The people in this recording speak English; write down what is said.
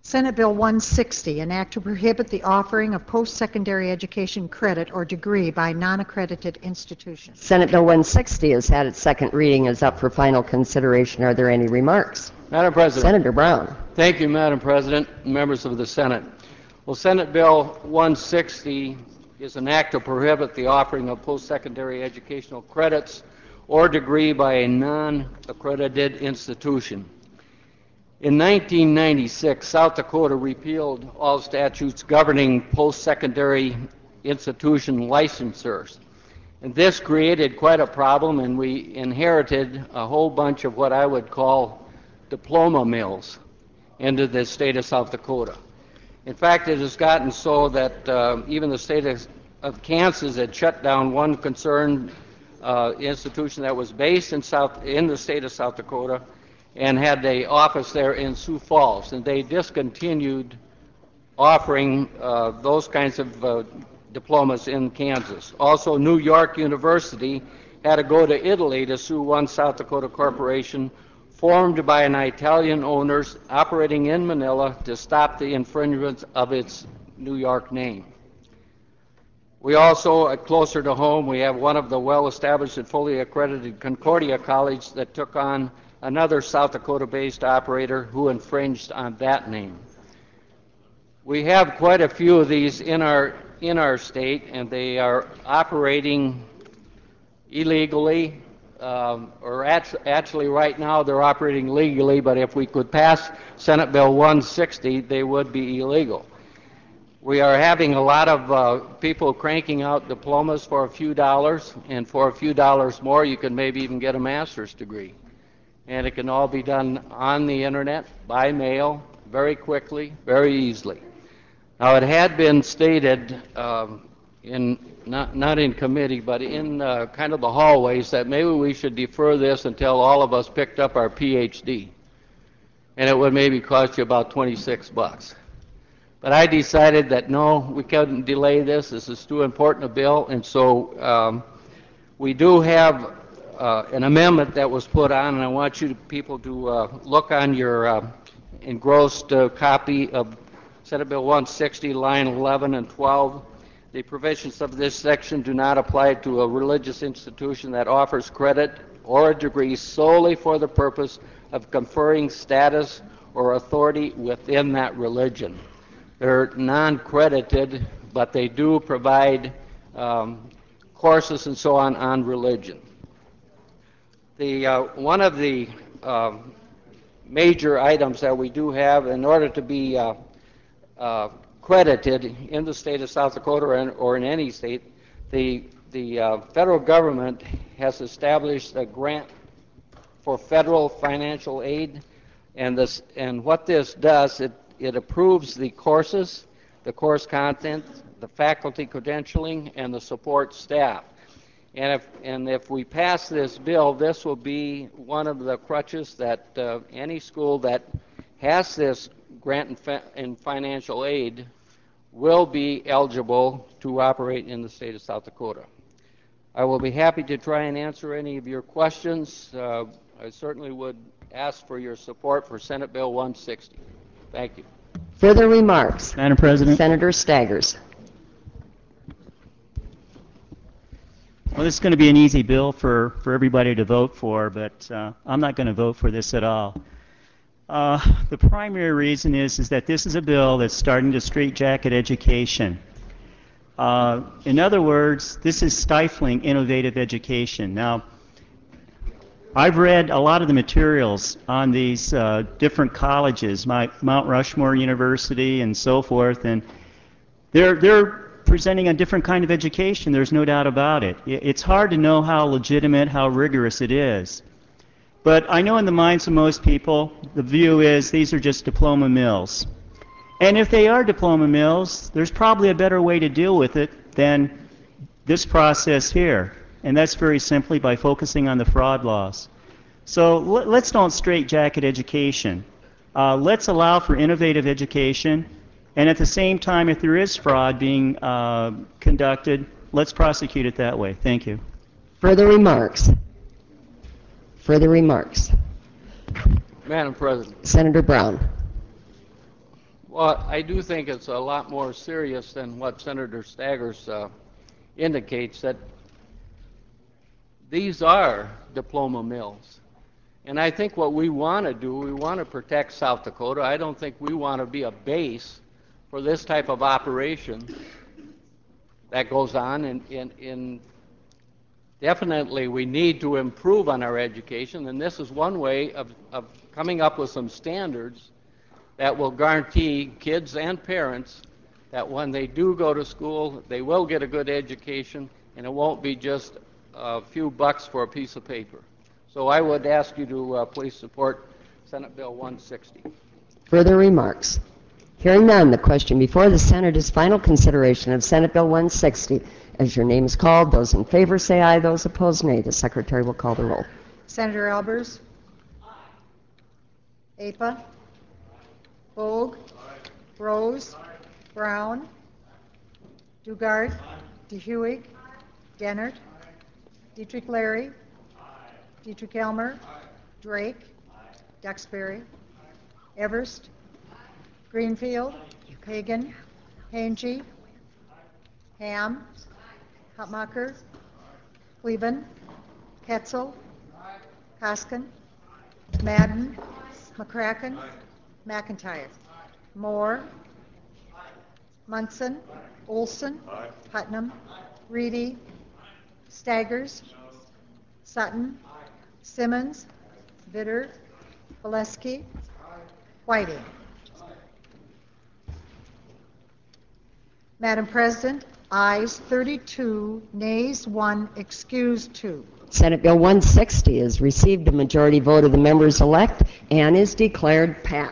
Senate Bill 160, an act to prohibit the offering of post-secondary education credit or degree by non-accredited institutions. Senate Bill 160 has had its second reading and is up for final consideration. Are there any remarks? Madam President. Senator Brown. Thank you, Madam President, members of the Senate. Well, Senate Bill 160 is an act to prohibit the offering of post-secondary educational credits or degree by a non-accredited institution. In 1996, South Dakota repealed all statutes governing post-secondary institution licensures. And this created quite a problem, and we inherited a whole bunch of what I would call diploma mills into the state of South Dakota. In fact, it has gotten so that even the state of Kansas had shut down one concerned institution that was based in the state of South Dakota and had an office there in Sioux Falls, and they discontinued offering those kinds of diplomas in Kansas. Also, New York University had to go to Italy to sue one South Dakota corporation formed by an Italian owners operating in Manila to stop the infringement of its New York name. We also, closer to home, we have one of the well-established and fully accredited Concordia College that took on another South Dakota-based operator who infringed on that name. We have quite a few of these in our state, and they are operating illegally, or actually right now they're operating legally, but if we could pass Senate Bill 160, they would be illegal. We are having a lot of people cranking out diplomas for a few dollars, and for a few dollars more you can maybe even get a master's degree. And it can all be done on the internet, by mail, very quickly, very easily. Now, it had been stated not in committee, but in kind of the hallways that maybe we should defer this until all of us picked up our PhD. And it would maybe cost you about 26 bucks. But I decided that no, we couldn't delay this. This is too important a bill, and so we do have an amendment that was put on, and I want you people to look on your engrossed copy of Senate Bill 160, line 11 and 12. The provisions of this section do not apply to a religious institution that offers credit or a degree solely for the purpose of conferring status or authority within that religion. They're non-credited, but they do provide courses and so on religion. One of the major items that we do have in order to be credited in the state of South Dakota or in any state, the federal government has established a grant for federal financial aid, and what this does, it approves the courses, the course content, the faculty credentialing, and the support staff. And if we pass this bill, this will be one of the crutches that any school that has this grant and financial aid will be eligible to operate in the state of South Dakota. I will be happy to try and answer any of your questions. I certainly would ask for your support for Senate Bill 160. Thank you. Further remarks? Madam President. Senator Staggers. Well, this is going to be an easy bill for everybody to vote for, but I'm not going to vote for this at all. The primary reason is that this is a bill that's starting to straitjacket education. In other words, this is stifling innovative education. Now, I've read a lot of the materials on these different colleges, Mount Rushmore University and so forth, and they're presenting a different kind of education. There's no doubt about it. It's hard to know how legitimate, how rigorous it is. But I know in the minds of most people, the view is these are just diploma mills. And if they are diploma mills, there's probably a better way to deal with it than this process here. And that's very simply by focusing on the fraud laws. So let's don't straitjacket education. Let's allow for innovative education. And at the same time, if there is fraud being conducted, let's prosecute it that way. Thank you. Further remarks? Further remarks? Madam President. Senator Brown. Well, I do think it's a lot more serious than what Senator Staggers indicates, that these are diploma mills. And I think what we want to do, we want to protect South Dakota. I don't think we want to be a base for this type of operation that goes on. And definitely we need to improve on our education, and this is one way of coming up with some standards that will guarantee kids and parents that when they do go to school, they will get a good education, and it won't be just a few bucks for a piece of paper. So I would ask you to please support Senate Bill 160. Further remarks? Hearing none, the question before the Senate is final consideration of Senate Bill 160. As your name is called, those in favor say aye, those opposed nay. The Secretary will call the roll. Senator Albers? Apa? Bogue? Rose? Brown? Dugard? DeHuig? Dennert? Dietrich Larry? Dietrich Elmer? Drake? Duxbury? Everst? Greenfield? Hagan? Hangy? Ham? Hutmacher? Cleveland? Hetzel? Koskin? Madden? McCracken? McIntyre? Moore? Munson? Olson? Putnam? Reedy? Staggers? Sutton? Simmons? Vitter? Valesky? Whiting? Madam President, ayes 32, nays 1, excused 2. Senate Bill 160 has received a majority vote of the members elect and is declared passed.